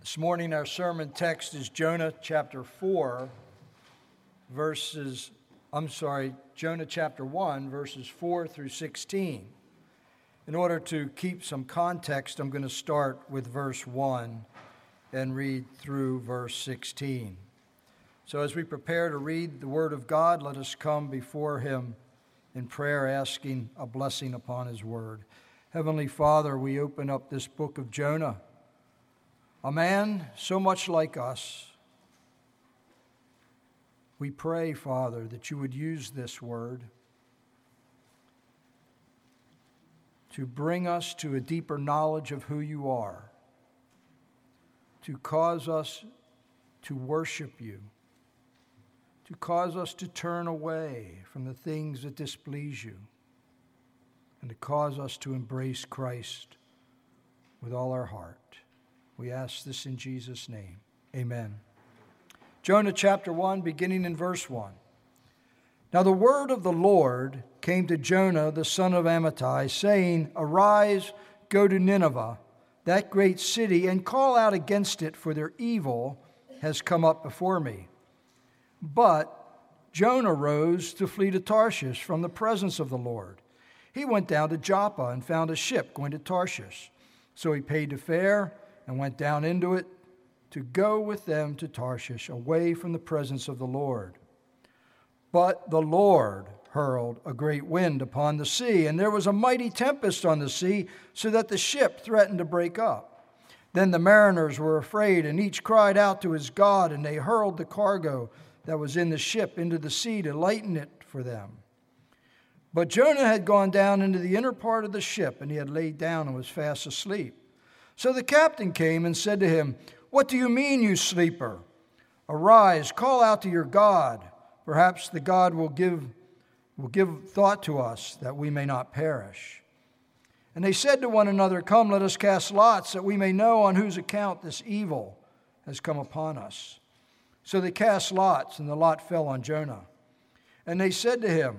This morning our sermon text is Jonah chapter 1, verses 4 through 16. In order to keep some context, I'm going to start with verse 1 and read through verse 16. So as we prepare to read the Word of God, let us come before Him in prayer, asking a blessing upon His Word. Heavenly Father, we open up this book of Jonah, a man so much like us. We pray, Father, that you would use this word to bring us to a deeper knowledge of who you are, to cause us to worship you, to cause us to turn away from the things that displease you, and to cause us to embrace Christ with all our heart. We ask this in Jesus' name. Amen. Jonah chapter 1, beginning in verse 1. Now the word of the Lord came to Jonah, the son of Amittai, saying, Arise, go to Nineveh, that great city, and call out against it, for their evil has come up before me. But Jonah rose to flee to Tarshish from the presence of the Lord. He went down to Joppa and found a ship going to Tarshish. So he paid the fare and went down into it to go with them to Tarshish, away from the presence of the Lord. But the Lord hurled a great wind upon the sea, and there was a mighty tempest on the sea, so that the ship threatened to break up. Then the mariners were afraid, and each cried out to his God, and they hurled the cargo that was in the ship into the sea to lighten it for them. But Jonah had gone down into the inner part of the ship, and he had laid down and was fast asleep. So the captain came and said to him, What do you mean, you sleeper? Arise, call out to your God. Perhaps the God will give thought to us, that we may not perish. And they said to one another, Come, let us cast lots, that we may know on whose account this evil has come upon us. So they cast lots, and the lot fell on Jonah. And they said to him,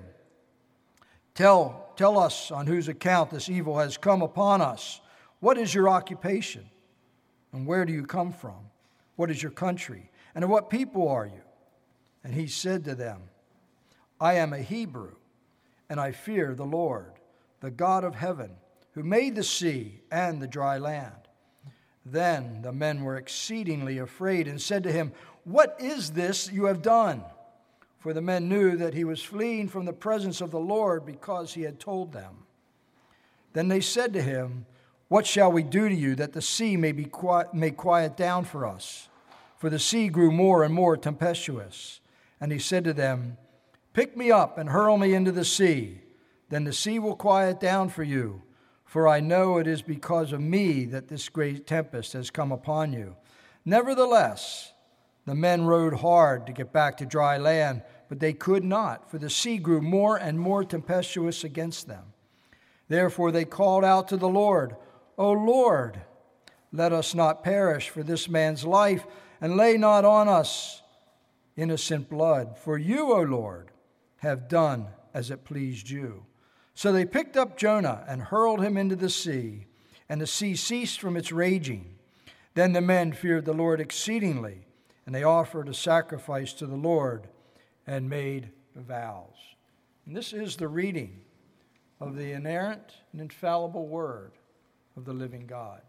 Tell us on whose account this evil has come upon us. What is your occupation? And where do you come from? What is your country? And of what people are you? And he said to them, I am a Hebrew, and I fear the Lord, the God of heaven, who made the sea and the dry land. Then the men were exceedingly afraid and said to him, What is this you have done? For the men knew that he was fleeing from the presence of the Lord, because he had told them. Then they said to him, What shall we do to you, that the sea may quiet down for us? For the sea grew more and more tempestuous. And he said to them, Pick me up and hurl me into the sea. Then the sea will quiet down for you. For I know it is because of me that this great tempest has come upon you. Nevertheless, the men rowed hard to get back to dry land, but they could not, for the sea grew more and more tempestuous against them. Therefore they called out to the Lord, O Lord, let us not perish for this man's life, and lay not on us innocent blood. For you, O Lord, have done as it pleased you. So they picked up Jonah and hurled him into the sea, and the sea ceased from its raging. Then the men feared the Lord exceedingly, and they offered a sacrifice to the Lord and made vows. And this is the reading of the inerrant and infallible word of the living God.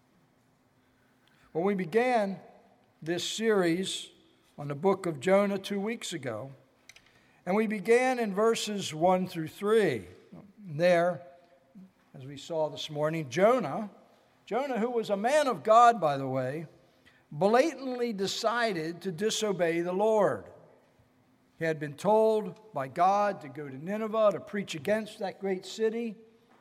When we began this series on the book of Jonah 2 weeks ago, and we began in verses 1 through 3. There, as we saw this morning, Jonah, who was a man of God, by the way, blatantly decided to disobey the Lord. He had been told by God to go to Nineveh to preach against that great city,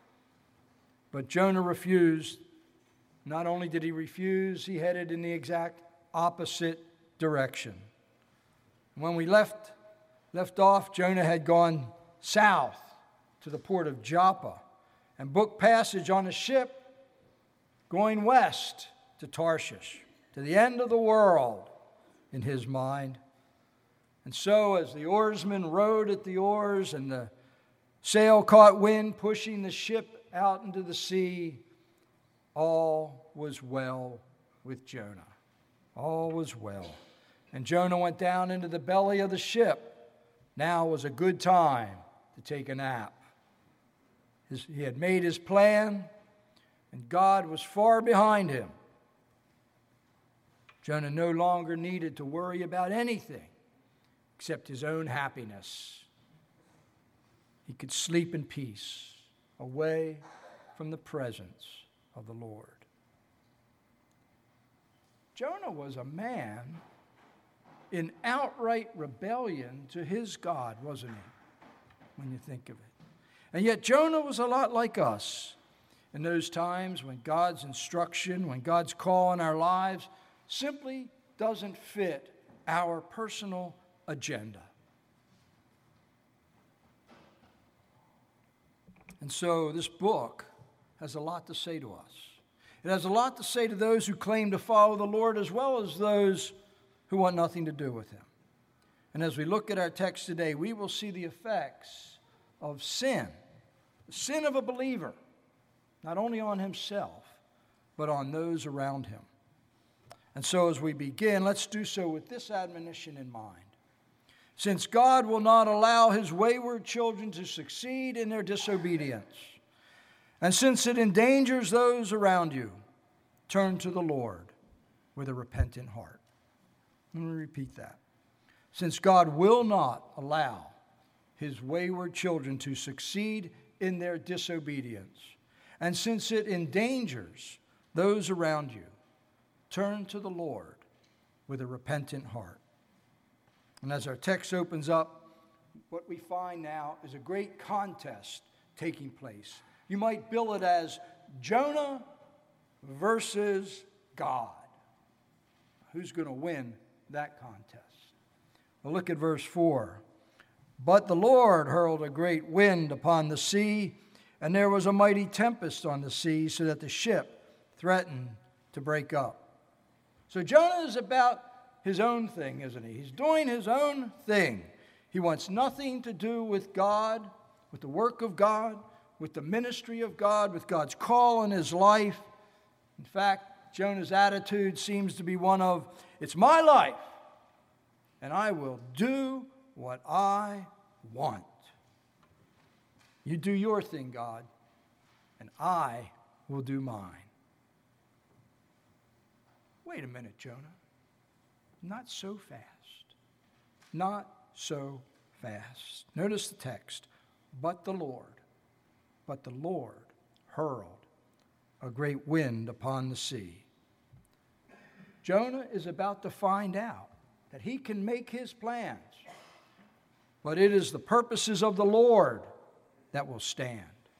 but Jonah refused. Not only did he refuse, he headed in the exact opposite direction. When we left off, Jonah had gone south to the port of Joppa and booked passage on a ship going west to Tarshish, to the end of the world in his mind. And so as the oarsmen rowed at the oars and the sail caught wind, pushing the ship out into the sea, all was well with Jonah. All was well. And Jonah went down into the belly of the ship. Now was a good time to take a nap. He had made his plan, and God was far behind him. Jonah no longer needed to worry about anything except his own happiness. He could sleep in peace, away from the presence of the Lord. Jonah was a man in outright rebellion to his God, wasn't he? When you think of it. And yet Jonah was a lot like us in those times when God's instruction, when God's call in our lives simply doesn't fit our personal agenda. And so this book has a lot to say to us. It has a lot to say to those who claim to follow the Lord as well as those who want nothing to do with him. And as we look at our text today, we will see the effects of sin, the sin of a believer, not only on himself, but on those around him. And so as we begin, let's do so with this admonition in mind. Since God will not allow his wayward children to succeed in their disobedience, and since it endangers those around you, turn to the Lord with a repentant heart. Let me repeat that. Since God will not allow his wayward children to succeed in their disobedience, and since it endangers those around you, turn to the Lord with a repentant heart. And as our text opens up, what we find now is a great contest taking place. You might bill it as Jonah versus God. Who's going to win that contest? Well, look at verse 4. But the Lord hurled a great wind upon the sea, and there was a mighty tempest on the sea, so that the ship threatened to break up. So Jonah is about his own thing, isn't he? He's doing his own thing. He wants nothing to do with God, with the work of God, with the ministry of God, with God's call in his life. In fact, Jonah's attitude seems to be one of, it's my life, and I will do what I want. You do your thing, God, and I will do mine. Wait a minute, Jonah. Not so fast. Not so fast. Notice the text. But the Lord hurled a great wind upon the sea. Jonah is about to find out that he can make his plans, but it is the purposes of the Lord that will stand.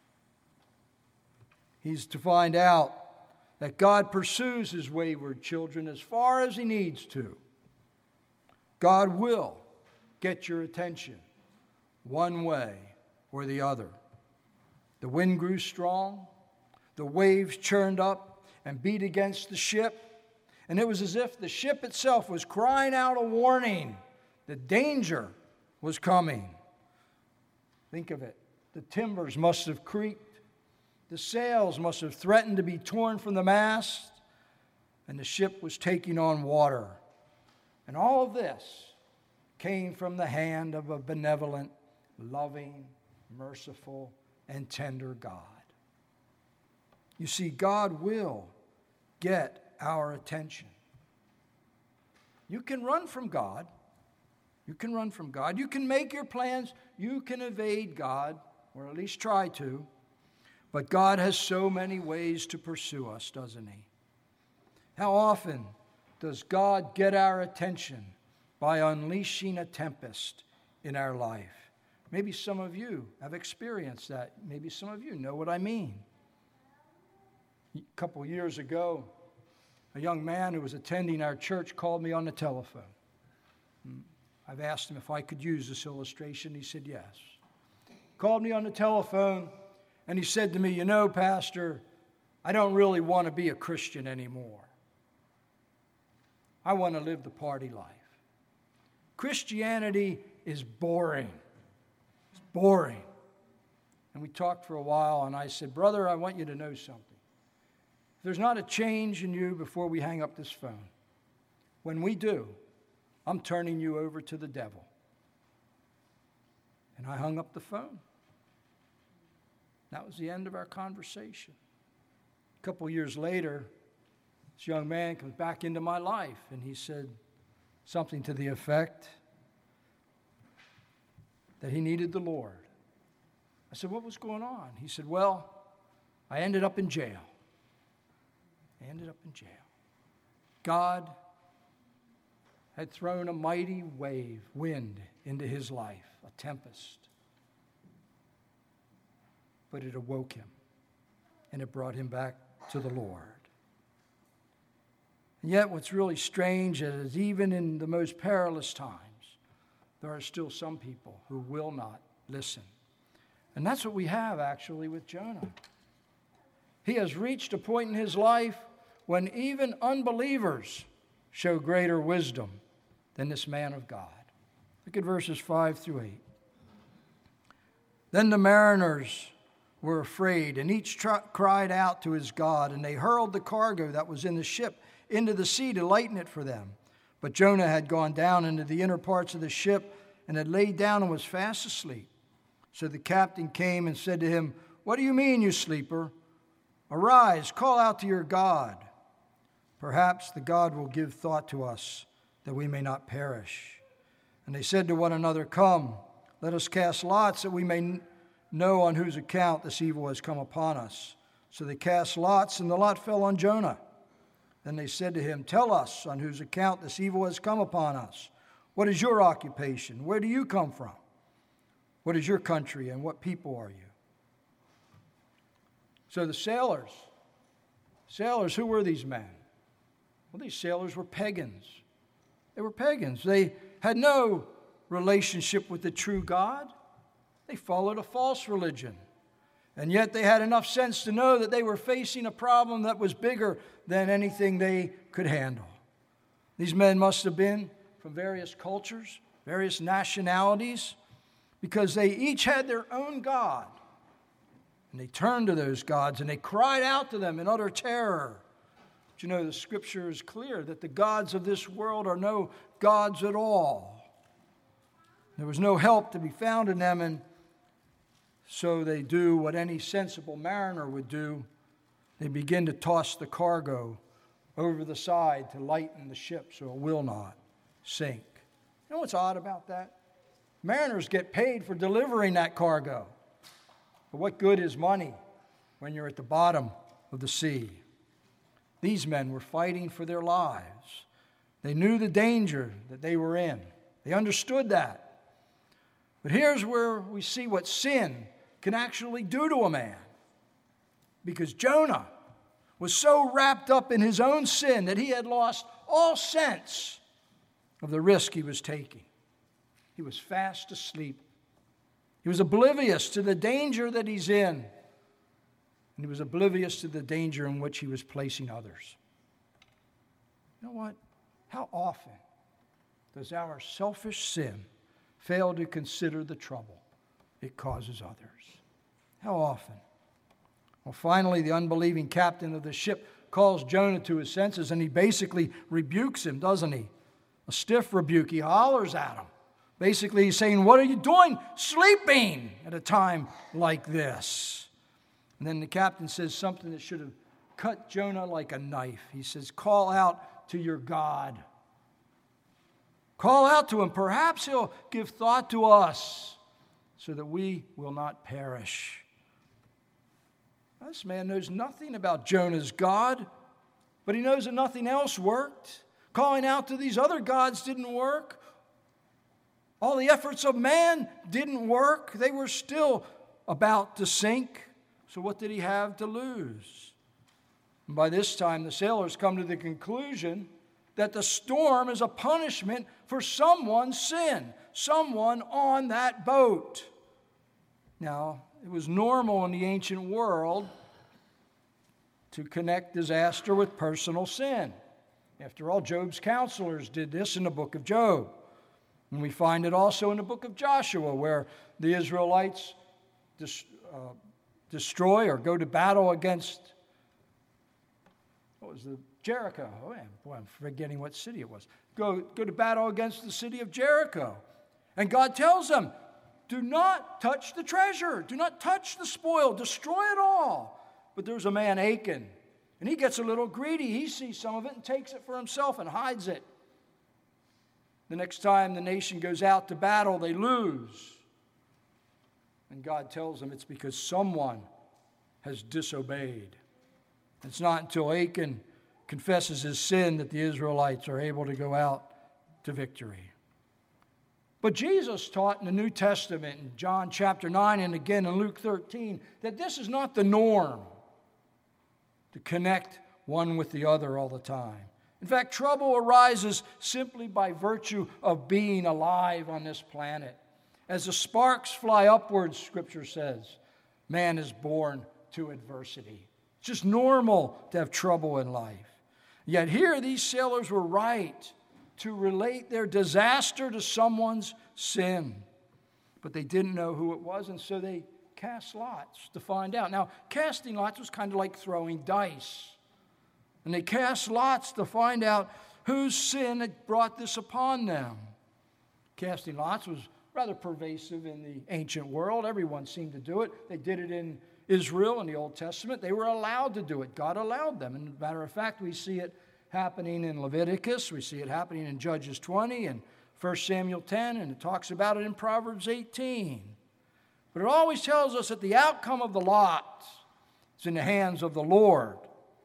He's to find out that God pursues his wayward children as far as he needs to. God will get your attention one way or the other. The wind grew strong, the waves churned up and beat against the ship, and it was as if the ship itself was crying out a warning that danger was coming. Think of it. The timbers must have creaked, the sails must have threatened to be torn from the mast, and the ship was taking on water. And all of this came from the hand of a benevolent, loving, merciful, and tender God. You see, God will get our attention. You can run from God. You can run from God. You can make your plans. You can evade God, or at least try to. But God has so many ways to pursue us, doesn't he? How often does God get our attention by unleashing a tempest in our life? Maybe some of you have experienced that. Maybe some of you know what I mean. A couple years ago, a young man who was attending our church called me on the telephone. I've asked him if I could use this illustration. He said yes. Called me on the telephone, and he said to me, "You know, Pastor, I don't really want to be a Christian anymore. I want to live the party life. Christianity is boring. It's boring." And we talked for a while, and I said, "Brother, I want you to know something. If there's not a change in you before we hang up this phone, when we do, I'm turning you over to the devil. And I hung up the phone. That was the end of our conversation. A couple years later, this young man comes back into my life, and he said something to the effect that he needed the Lord. I said, what was going on? He said, well, I ended up in jail. God had thrown a mighty wind into his life, a tempest. But it awoke him, and it brought him back to the Lord. And yet what's really strange is even in the most perilous times, there are still some people who will not listen. And that's what we have actually with Jonah. He has reached a point in his life when even unbelievers show greater wisdom than this man of God. Look at verses 5 through 8. Then the mariners were afraid, and each cried out to his God, and they hurled the cargo that was in the ship into the sea to lighten it for them. But Jonah had gone down into the inner parts of the ship and had laid down and was fast asleep. So the captain came and said to him, "What do you mean, you sleeper? Arise, call out to your God. Perhaps the God will give thought to us, that we may not perish." And they said to one another, "Come, let us cast lots, that we may know on whose account this evil has come upon us." So they cast lots, and the lot fell on Jonah. Then they said to him, "Tell us on whose account this evil has come upon us. What is your occupation? Where do you come from? What is your country, and what people are you?" So the sailors, who were these men? Well, these sailors were pagans. They were pagans. They had no relationship with the true God. They followed a false religion. And yet they had enough sense to know that they were facing a problem that was bigger than anything they could handle. These men must have been from various cultures, various nationalities, because they each had their own God. And they turned to those gods and they cried out to them in utter terror. But you know, the scripture is clear that the gods of this world are no gods at all. There was no help to be found in them, and so they do what any sensible mariner would do. They begin to toss the cargo over the side to lighten the ship so it will not sink. You know what's odd about that? Mariners get paid for delivering that cargo. But what good is money when you're at the bottom of the sea? These men were fighting for their lives. They knew the danger that they were in. They understood that. But here's where we see what sin can actually do to a man. Because Jonah was so wrapped up in his own sin that he had lost all sense of the risk he was taking. He was fast asleep. He was oblivious to the danger that he's in. And he was oblivious to the danger in which he was placing others. You know what? How often does our selfish sin fail to consider the trouble it causes others? How often? Well, finally, the unbelieving captain of the ship calls Jonah to his senses, and he basically rebukes him, doesn't he? A stiff rebuke. He hollers at him. Basically, he's saying, "What are you doing sleeping at a time like this?" And then the captain says something that should have cut Jonah like a knife. He says, "Call out to your God. Call out to him. Perhaps he'll give thought to us so that we will not perish." This man knows nothing about Jonah's God, but he knows that nothing else worked. Calling out to these other gods didn't work. All the efforts of man didn't work. They were still about to sink. So what did he have to lose? And by this time, the sailors come to the conclusion that the storm is a punishment for someone's sin, someone on that boat. Now, it was normal in the ancient world to connect disaster with personal sin. After all, Job's counselors did this in the book of Job. And we find it also in the book of Joshua, where the Israelites destroy or go to battle against, what was the Jericho. Oh, man, boy, I'm forgetting what city it was. Go to battle against the city of Jericho. And God tells them, do not touch the treasure. Do not touch the spoil. Destroy it all. But there's a man, Achan, and he gets a little greedy. He sees some of it and takes it for himself and hides it. The next time the nation goes out to battle, they lose. And God tells them it's because someone has disobeyed. It's not until Achan confesses his sin that the Israelites are able to go out to victory. But Jesus taught in the New Testament, in John chapter 9 and again in Luke 13, that this is not the norm to connect one with the other all the time. In fact, trouble arises simply by virtue of being alive on this planet. As the sparks fly upwards, Scripture says, man is born to adversity. It's just normal to have trouble in life. Yet here these sailors were right to relate their disaster to someone's sin. But they didn't know who it was, and so they cast lots to find out. Now, casting lots was kind of like throwing dice. And they cast lots to find out whose sin had brought this upon them. Casting lots was rather pervasive in the ancient world. Everyone seemed to do it. They did it in Israel in the Old Testament. They were allowed to do it. God allowed them. And as a matter of fact, we see it happening in Leviticus. We see it happening in Judges 20 and 1 Samuel 10, and it talks about it in Proverbs 18. But it always tells us that the outcome of the lot is in the hands of the Lord.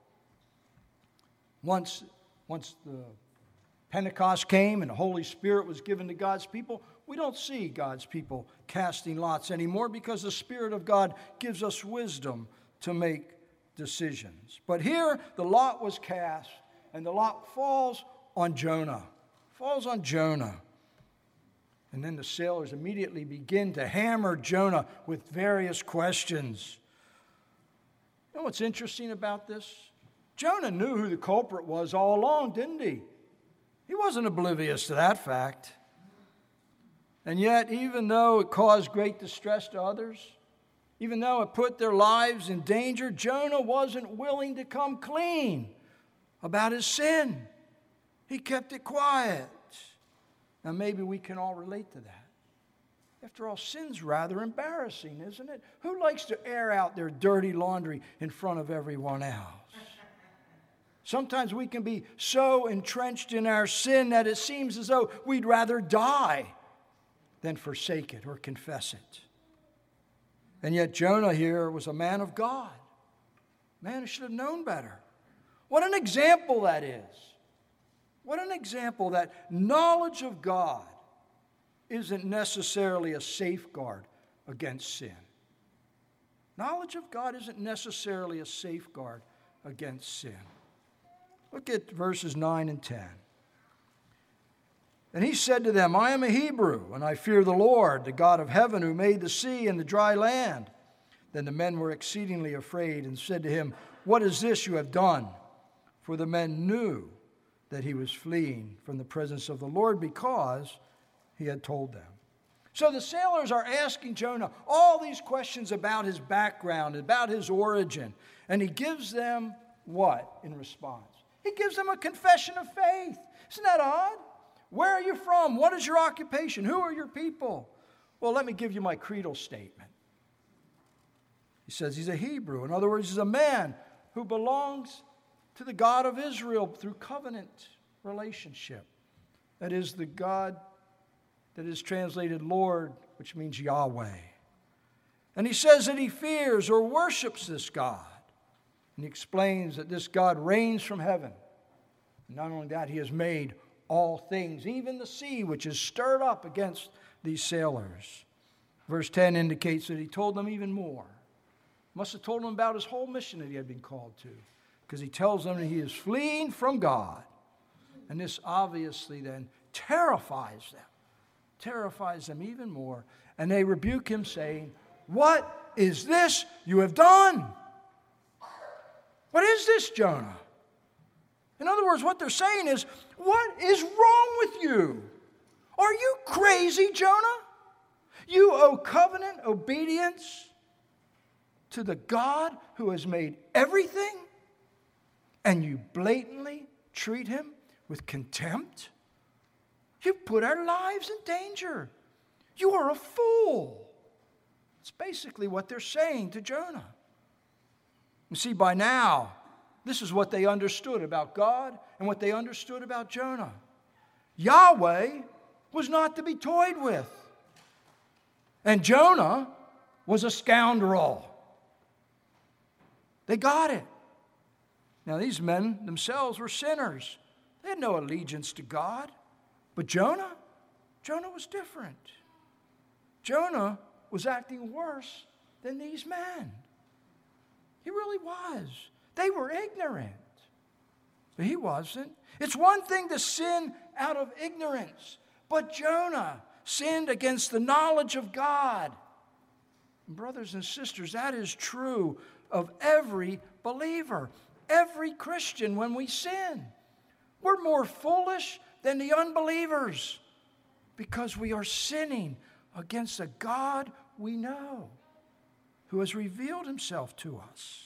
Once the Pentecost came and the Holy Spirit was given to God's people, we don't see God's people casting lots anymore because the Spirit of God gives us wisdom to make decisions. But here, the lot was cast, and the lot falls on Jonah. Falls on Jonah. And then the sailors immediately begin to hammer Jonah with various questions. You know what's interesting about this? Jonah knew who the culprit was all along, didn't he? He wasn't oblivious to that fact. And yet, even though it caused great distress to others, even though it put their lives in danger, Jonah wasn't willing to come clean about his sin. He kept it quiet. Now, maybe we can all relate to that. After all, sin's rather embarrassing, isn't it? Who likes to air out their dirty laundry in front of everyone else? Sometimes we can be so entrenched in our sin that it seems as though we'd rather die than forsake it or confess it. And yet Jonah here was a man of God. Man who should have known better. What an example that is. What an example that knowledge of God isn't necessarily a safeguard against sin. Knowledge of God isn't necessarily a safeguard against sin. Look at verses 9 and 10. And he said to them, I am a Hebrew, and I fear the Lord, the God of heaven, who made the sea and the dry land. Then the men were exceedingly afraid and said to him, What is this you have done? For the men knew that he was fleeing from the presence of the Lord because he had told them. So the sailors are asking Jonah all these questions about his background, about his origin, and he gives them what in response? He gives them a confession of faith. Isn't that odd? Where are you from? What is your occupation? Who are your people? Well, let me give you my creedal statement. He says he's a Hebrew. In other words, he's a man who belongs to the God of Israel through covenant relationship. That is the God that is translated Lord, which means Yahweh. And he says that he fears or worships this God. And he explains that this God reigns from heaven. And not only that, he has made all things, even the sea, which is stirred up against these sailors. Verse 10 indicates that he told them even more. Must have told them about his whole mission that he had been called to, because he tells them that he is fleeing from God. And this obviously then terrifies them even more. And they rebuke him, saying, What is this you have done? What is this, Jonah? In other words, what they're saying is, what is wrong with you? Are you crazy, Jonah? You owe covenant obedience to the God who has made everything? and you blatantly treat him with contempt? You put our lives in danger. You are a fool. It's basically what they're saying to Jonah. You see, by now, this is what they understood about God and what they understood about Jonah. Yahweh was not to be toyed with. And Jonah was a scoundrel. They got it. Now, these men themselves were sinners. They had no allegiance to God. But Jonah was different. Jonah was acting worse than these men. He really was. They were ignorant. But he wasn't. It's one thing to sin out of ignorance, but Jonah sinned against the knowledge of God. Brothers and sisters, that is true of every believer, every Christian when we sin. We're more foolish than the unbelievers because we are sinning against a God we know who has revealed himself to us.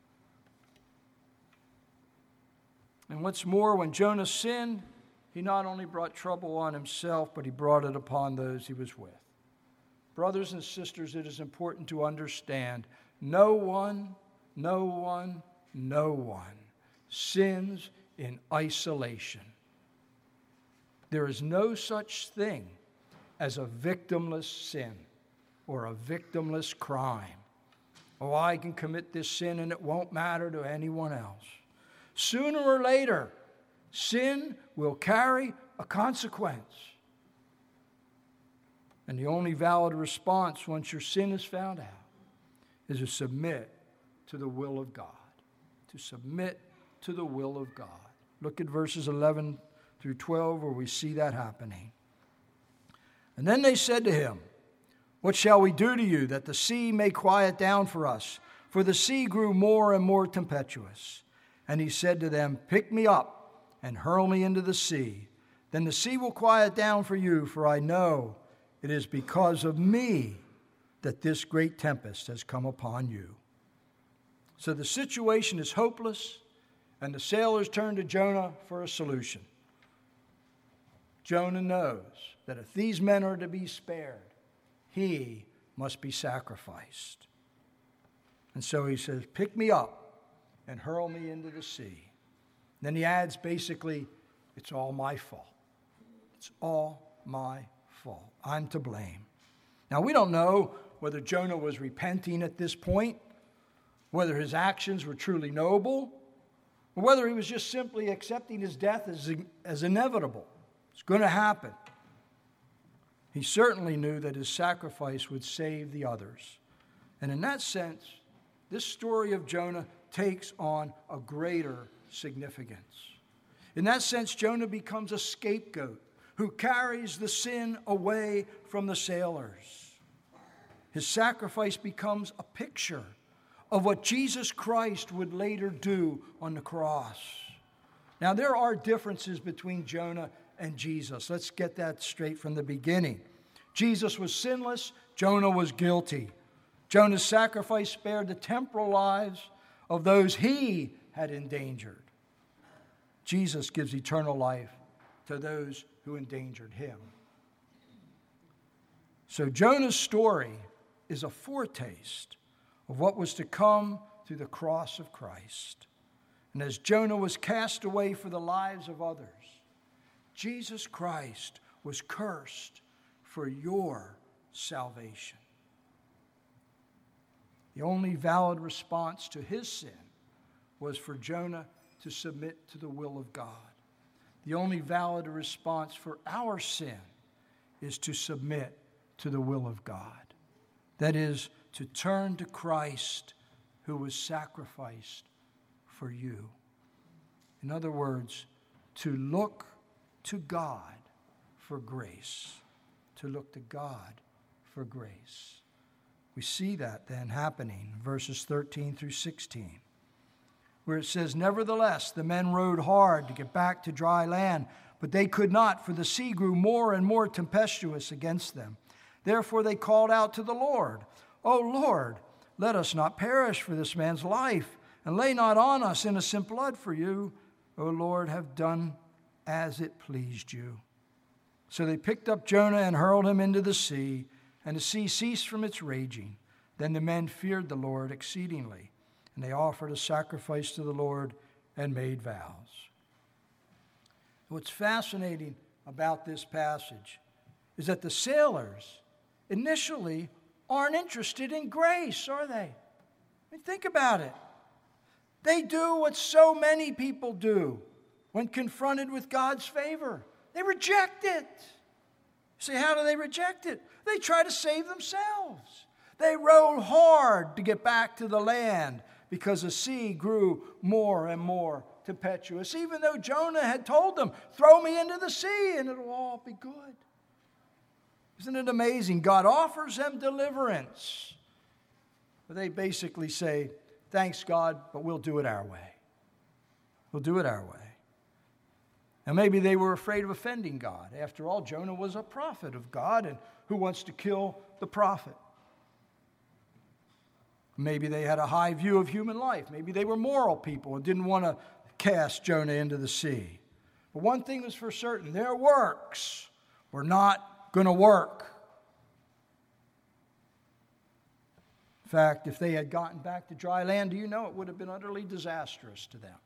And what's more, when Jonah sinned, he not only brought trouble on himself, but he brought it upon those he was with. Brothers and sisters, it is important to understand no one sins in isolation. There is no such thing as a victimless sin or a victimless crime. Oh, I can commit this sin and it won't matter to anyone else. Sooner or later, sin will carry a consequence. And the only valid response once your sin is found out is to submit to the will of God. To submit to the will of God. Look at verses 11 through 12 where we see that happening. And then they said to him, "What shall we do to you that the sea may quiet down for us?" For the sea grew more and more tempestuous. And he said to them, "Pick me up and hurl me into the sea. Then the sea will quiet down for you, for I know it is because of me that this great tempest has come upon you." So the situation is hopeless, and the sailors turn to Jonah for a solution. Jonah knows that if these men are to be spared, he must be sacrificed. And so he says, "Pick me up and hurl me into the sea." Then he adds basically, it's all my fault. It's all my fault. I'm to blame. Now, we don't know whether Jonah was repenting at this point, whether his actions were truly noble, or whether he was just simply accepting his death as inevitable. It's going to happen. He certainly knew that his sacrifice would save the others. And in that sense, this story of Jonah takes on a greater significance. In that sense, Jonah becomes a scapegoat who carries the sin away from the sailors. His sacrifice becomes a picture of what Jesus Christ would later do on the cross. Now, there are differences between Jonah and Jesus. Let's get that straight from the beginning. Jesus was sinless. Jonah was guilty. Jonah's sacrifice spared the temporal lives of those he had endangered. Jesus gives eternal life to those who endangered him. So Jonah's story is a foretaste of what was to come through the cross of Christ. And as Jonah was cast away for the lives of others, Jesus Christ was cursed for your salvation. The only valid response to his sin was for Jonah to submit to the will of God. The only valid response for our sin is to submit to the will of God. That is, to turn to Christ who was sacrificed for you. In other words, to look to God for grace. To look to God for grace. We see that then happening, verses 13 through 16, where it says, "Nevertheless, the men rowed hard to get back to dry land, but they could not, for the sea grew more and more tempestuous against them. Therefore they called out to the Lord, 'O Lord, let us not perish for this man's life, and lay not on us innocent blood, for you, O Lord, have done as it pleased you. So they picked up Jonah and hurled him into the sea, and the sea ceased from its raging. Then the men feared the Lord exceedingly, and they offered a sacrifice to the Lord and made vows. What's fascinating about this passage is that the sailors initially aren't interested in grace, are they? I mean, think about it. They do what so many people do when confronted with God's favor. They reject it. See, how do they reject it? They try to save themselves. They rowed hard to get back to the land because the sea grew more and more tempestuous, even though Jonah had told them, throw me into the sea and it'll all be good. Isn't it amazing? God offers them deliverance. But they basically say, thanks, God, but we'll do it our way. We'll do it our way. And maybe they were afraid of offending God. After all, Jonah was a prophet of God, and who wants to kill the prophet? Maybe they had a high view of human life. Maybe they were moral people and didn't want to cast Jonah into the sea. But one thing was for certain, their works were not going to work. In fact, if they had gotten back to dry land, do you know it would have been utterly disastrous to them?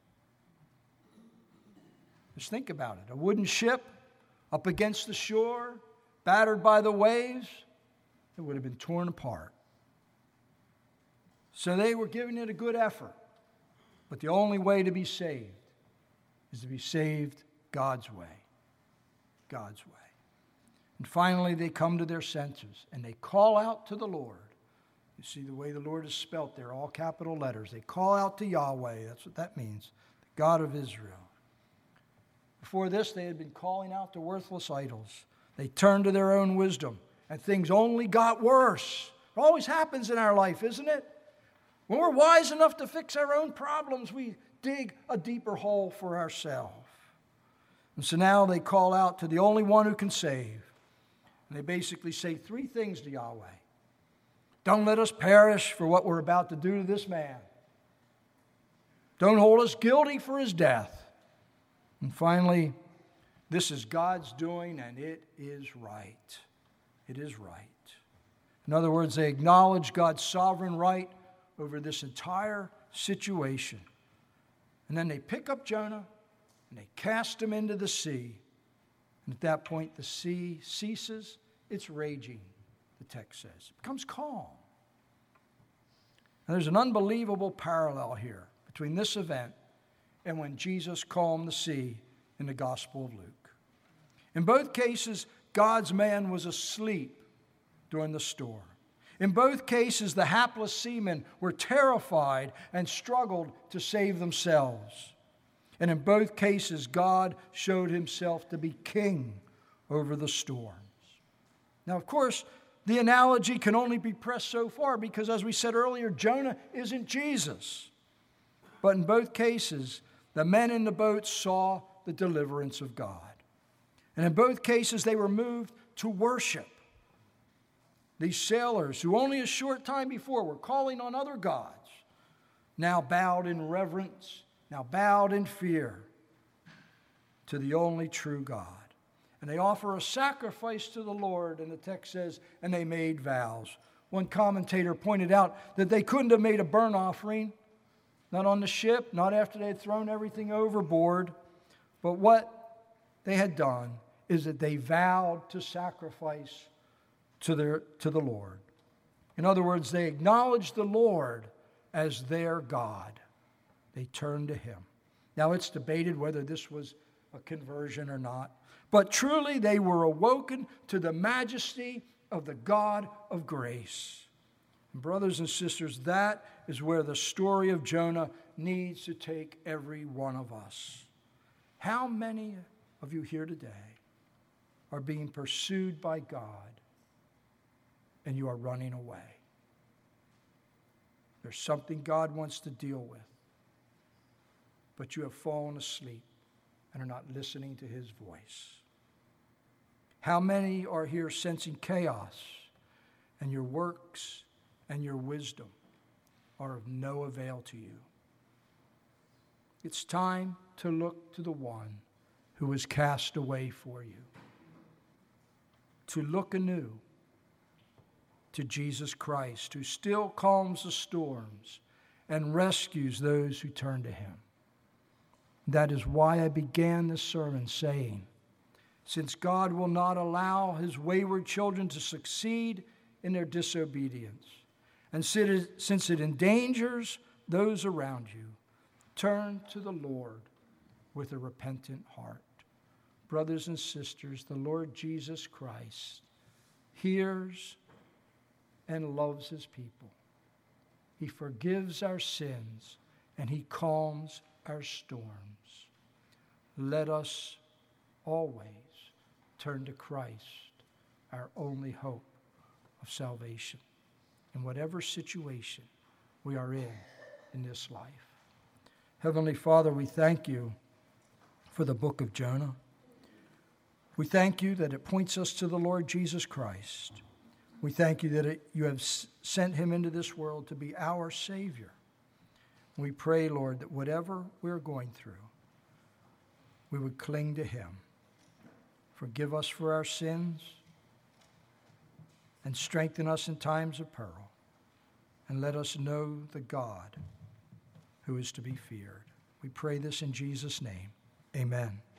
Just think about it. A wooden ship up against the shore, battered by the waves, it would have been torn apart. So they were giving it a good effort. But the only way to be saved is to be saved God's way. God's way. And finally, they come to their senses and they call out to the Lord. You see the way the Lord is spelt there, all capital letters. They call out to Yahweh. That's what that means, the God of Israel. Before this, they had been calling out to worthless idols. They turned to their own wisdom, and things only got worse. It always happens in our life, isn't it? When we're wise enough to fix our own problems, we dig a deeper hole for ourselves. And so now they call out to the only one who can save. And they basically say three things to Yahweh. Don't let us perish for what we're about to do to this man. Don't hold us guilty for his death. And finally, this is God's doing, and it is right. It is right. In other words, they acknowledge God's sovereign right over this entire situation. And then they pick up Jonah, and they cast him into the sea. And at that point, the sea ceases its raging, the text says. It becomes calm. And there's an unbelievable parallel here between this event and when Jesus calmed the sea in the Gospel of Luke. In both cases, God's man was asleep during the storm. In both cases, the hapless seamen were terrified and struggled to save themselves. And in both cases, God showed himself to be king over the storms. Now, of course, the analogy can only be pressed so far because, as we said earlier, Jonah isn't Jesus. But in both cases, the men in the boat saw the deliverance of God. And in both cases, they were moved to worship. These sailors, who only a short time before were calling on other gods, now bowed in reverence, now bowed in fear to the only true God. And they offer a sacrifice to the Lord, and the text says, and they made vows. One commentator pointed out that they couldn't have made a burnt offering, not on the ship, not after they had thrown everything overboard. But what they had done is that they vowed to sacrifice to the Lord. In other words, they acknowledged the Lord as their God. They turned to him. Now, it's debated whether this was a conversion or not. But truly, they were awoken to the majesty of the God of grace. Brothers and sisters, that is where the story of Jonah needs to take every one of us. How many of you here today are being pursued by God and you are running away? There's something God wants to deal with, but you have fallen asleep and are not listening to his voice. How many are here sensing chaos, and your works and your wisdom are of no avail to you? It's time to look to the one who was cast away for you. To look anew to Jesus Christ, who still calms the storms and rescues those who turn to him. That is why I began this sermon saying, since God will not allow his wayward children to succeed in their disobedience, and since it endangers those around you, turn to the Lord with a repentant heart. Brothers and sisters, the Lord Jesus Christ hears and loves his people. He forgives our sins and he calms our storms. Let us always turn to Christ, our only hope of salvation, in whatever situation we are in this life. Heavenly Father, we thank you for the book of Jonah. We thank you that it points us to the Lord Jesus Christ. We thank you that you have sent him into this world to be our Savior. We pray, Lord, that whatever we're going through, we would cling to him. Forgive us for our sins and strengthen us in times of peril. And let us know the God who is to be feared. We pray this in Jesus' name. Amen.